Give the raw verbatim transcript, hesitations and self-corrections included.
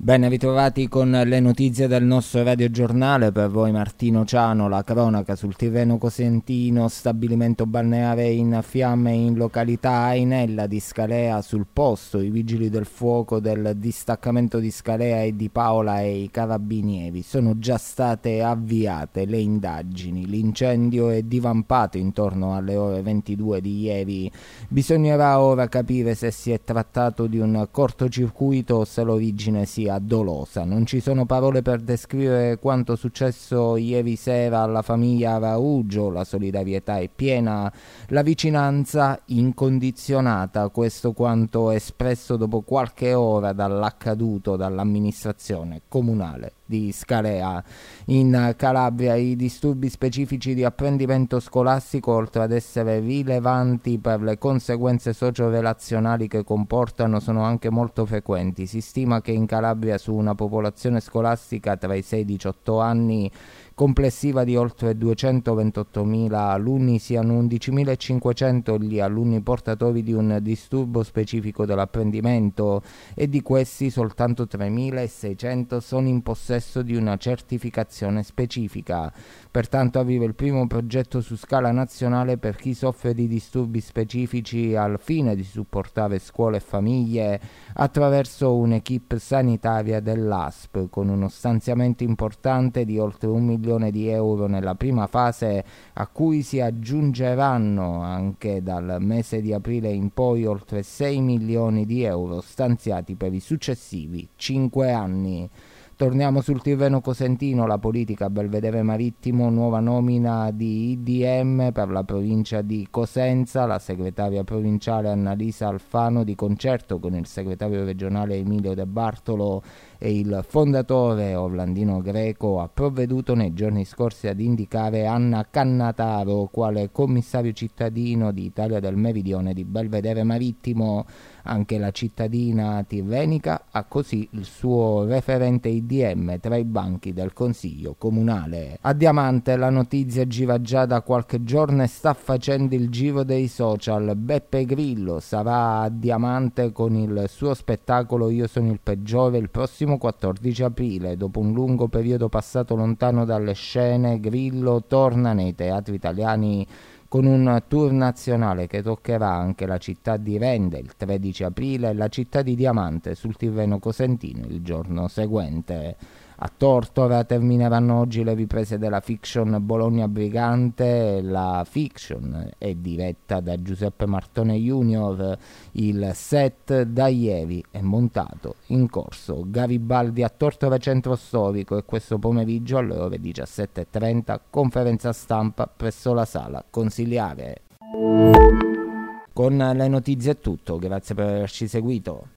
Ben ritrovati con le notizie del nostro radiogiornale. Per voi Martino Ciano, la cronaca sul Tirreno Cosentino, stabilimento balneare in fiamme in località Ainella di Scalea. Sul posto i vigili del fuoco del distaccamento di Scalea e di Paola e i carabinieri. Sono già state avviate le indagini. L'incendio è divampato intorno alle ore ventidue di ieri. Bisognerà ora capire se si è trattato di un cortocircuito o se l'origine sia dolosa. Non ci sono parole per descrivere quanto successo ieri sera alla famiglia Araugio. La solidarietà è piena, la vicinanza incondizionata. Questo quanto espresso dopo qualche ora dall'accaduto dall'amministrazione comunale di Scalea. In Calabria i disturbi specifici di apprendimento scolastico, oltre ad essere rilevanti per le conseguenze socio-relazionali che comportano, sono anche molto frequenti. Si stima che in Calabria, su una popolazione scolastica tra i sei e i diciotto anni complessiva di oltre duecentoventottomila alunni, siano undicimilacinquecento gli alunni portatori di un disturbo specifico dell'apprendimento e di questi soltanto tremilaseicento sono in possesso di una certificazione specifica. Pertanto arriva il primo progetto su scala nazionale per chi soffre di disturbi specifici, al fine di supportare scuole e famiglie attraverso un'equipe sanitaria dell'A S P, con uno stanziamento importante di oltre un milione di euro nella prima fase, a cui si aggiungeranno anche dal mese di aprile in poi oltre sei milioni di euro stanziati per i successivi cinque anni. Torniamo sul Tirreno Cosentino. La politica, Belvedere Marittimo, nuova nomina di I D M per la provincia di Cosenza. La segretaria provinciale Annalisa Alfano, di concerto con il segretario regionale Emilio De Bartolo e il fondatore Orlandino Greco, ha provveduto nei giorni scorsi ad indicare Anna Cannataro quale commissario cittadino di Italia del Meridione di Belvedere Marittimo. Anche la cittadina tirrenica ha così il suo referente I D M tra i banchi del Consiglio Comunale. A Diamante la notizia gira già da qualche giorno e sta facendo il giro dei social. Beppe Grillo sarà a Diamante con il suo spettacolo Io sono il peggiore il prossimo quattordici aprile. Dopo un lungo periodo passato lontano dalle scene, Grillo torna nei teatri italiani con un tour nazionale che toccherà anche la città di Rende il tredici aprile e la città di Diamante sul Tirreno Cosentino il giorno seguente. A Tortora termineranno oggi le riprese della fiction Bologna Brigante. La fiction è diretta da Giuseppe Martone Junior. Il set da ieri è montato in corso Garibaldi a Tortora Centro Storico, e questo pomeriggio alle ore diciassette e trenta conferenza stampa presso la sala consiliare. Con le notizie è tutto, grazie per averci seguito.